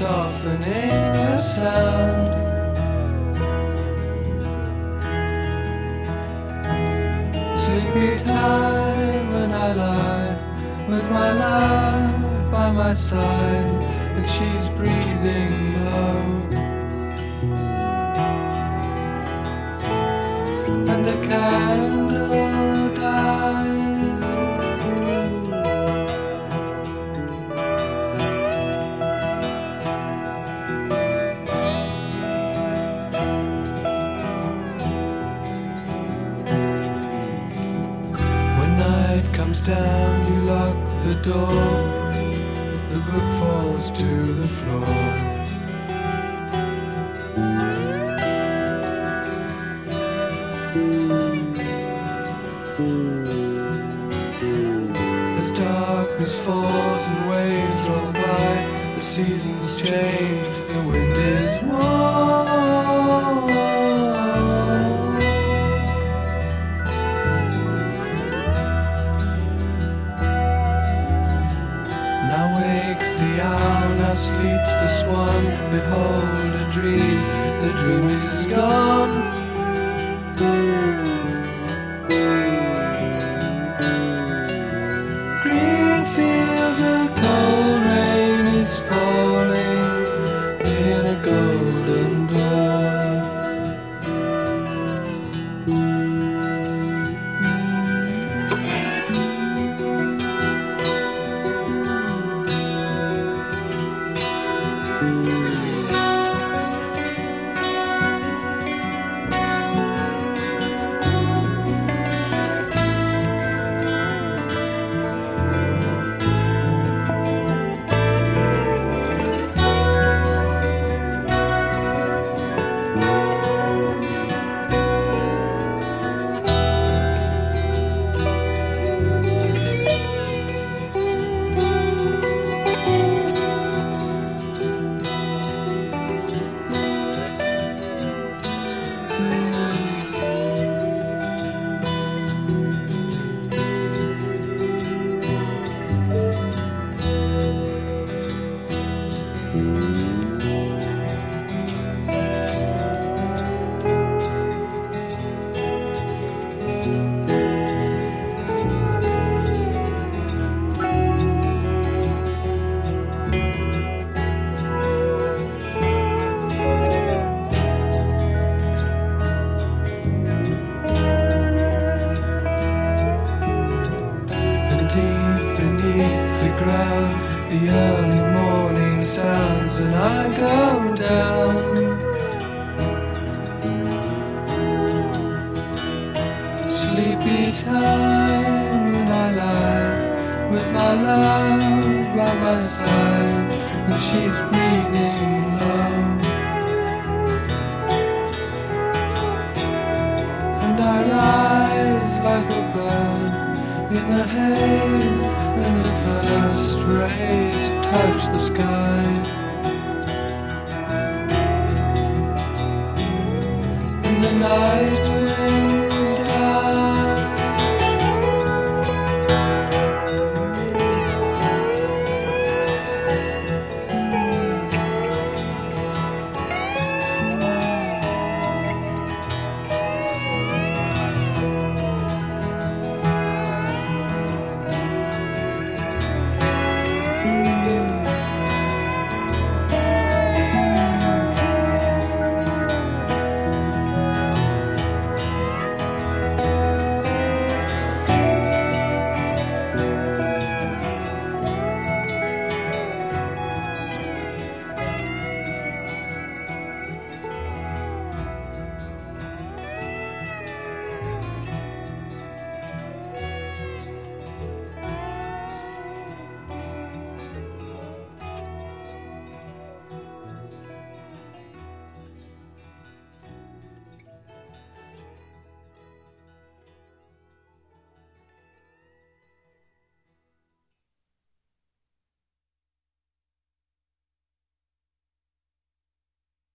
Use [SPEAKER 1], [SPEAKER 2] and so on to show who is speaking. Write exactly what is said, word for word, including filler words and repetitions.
[SPEAKER 1] softening the sound. Sleepy time and I lie with my love by my side, and she's breathing low, and the candle dies. When night comes down, you lock the door, the book falls to the floor. As darkness falls and waves roll by, the seasons change, the wind is warm. Now wakes the owl, now sleeps the swan. Behold a dream, the dream is gone. Green fields, a cold rain is falling in a golden dawn. The early morning sounds and I go down. Sleepy time when I lie with my love by my side, and she's breathing low, and I rise like a bird in the haze when the first rays touch the sky. And the night